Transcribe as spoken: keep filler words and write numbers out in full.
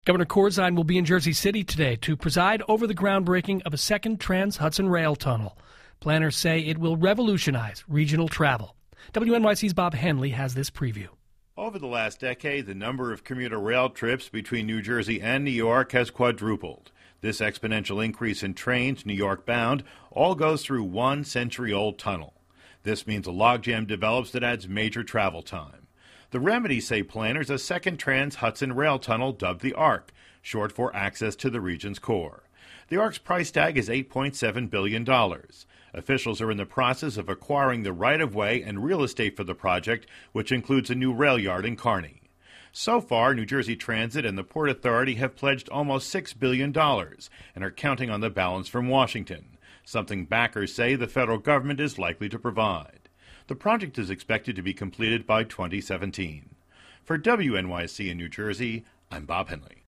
Governor Corzine will be in Jersey City today to preside over the groundbreaking of a second Trans-Hudson Rail Tunnel. Planners say it will revolutionize regional travel. W N Y C's Bob Henley has this preview. Over the last decade, the number of commuter rail trips between New Jersey and New York has quadrupled. This exponential increase in trains, New York bound, all goes through one century-old tunnel. This means a logjam develops that adds major travel time. The remedy, say planners, a second Trans-Hudson Rail Tunnel dubbed the ARC, short for Access to the Region's Core. The ARC's price tag is eight point seven billion dollars. Officials are in the process of acquiring the right-of-way and real estate for the project, which includes a new rail yard in Kearney. So far, New Jersey Transit and the Port Authority have pledged almost six billion dollars and are counting on the balance from Washington, something backers say the federal government is likely to provide. The project is expected to be completed by twenty seventeen. For W N Y C in New Jersey, I'm Bob Henley.